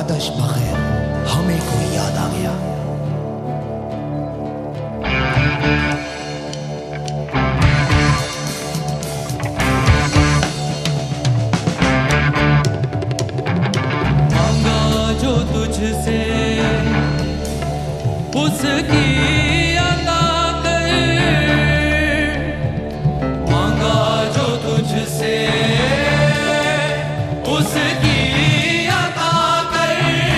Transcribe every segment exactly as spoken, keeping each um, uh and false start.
यादश बगैर हमें कोई याद आ गया। मांगा जो तुझसे उसकी अता कर, मांगा जो तुझसे उसकी अता कर,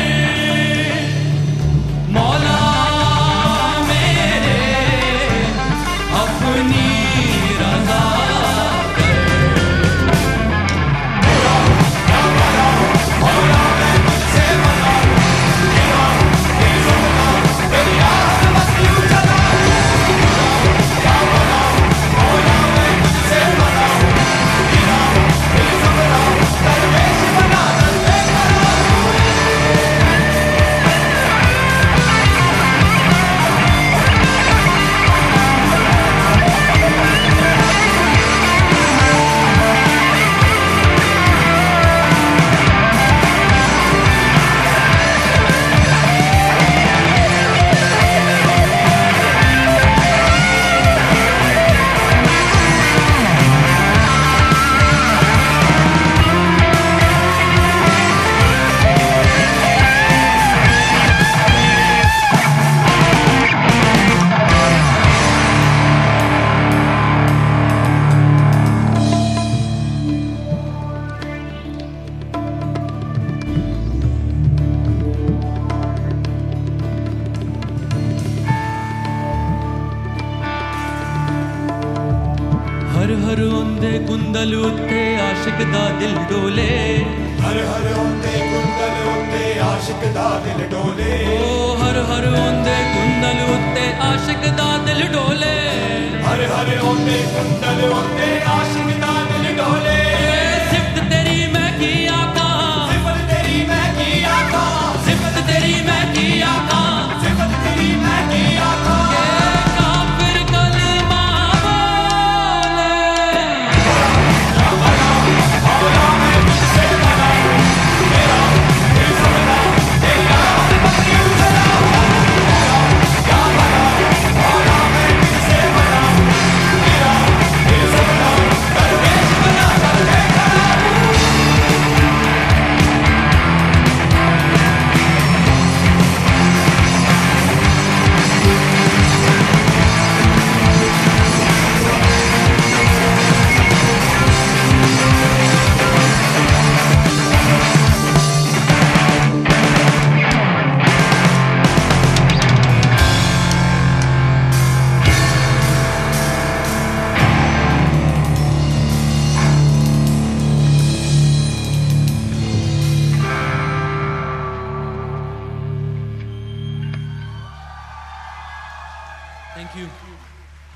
मौला मेरे अपनी रज़ा हर हर ओंदे कुंदल उत्ते आशिक दा दिल डोले, हर हर ओंदे कुंदल उत्ते आशिक दा दिल डोले, ओ हर हर ओंदे कुंदल उत्ते आशिक दा दिल डोले, हर हर ओंदे कुंदल उत्ते आशिक दा दिल डोले।